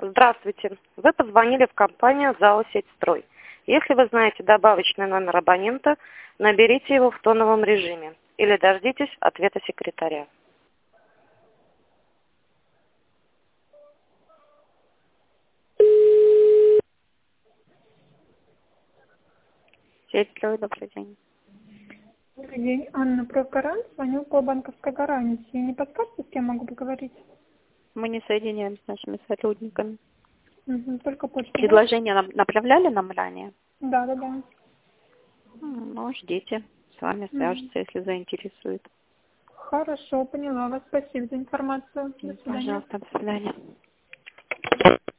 Здравствуйте. Вы позвонили в компанию ЗАО «Сетьстрой». Если вы знаете добавочный номер абонента, наберите его в тоновом режиме или дождитесь ответа секретаря. «Сетьстрой», добрый день. Добрый день, Анна Профгарант, звоню по банковской гарантии. Не подскажете, с кем могу поговорить? Мы не соединяем с нашими сотрудниками. Только почту, да? Предложение направляли нам ранее? Да. Ну, ждите. С вами свяжутся, если заинтересует. Хорошо, поняла вас. Спасибо за информацию. До свидания. Пожалуйста, до свидания.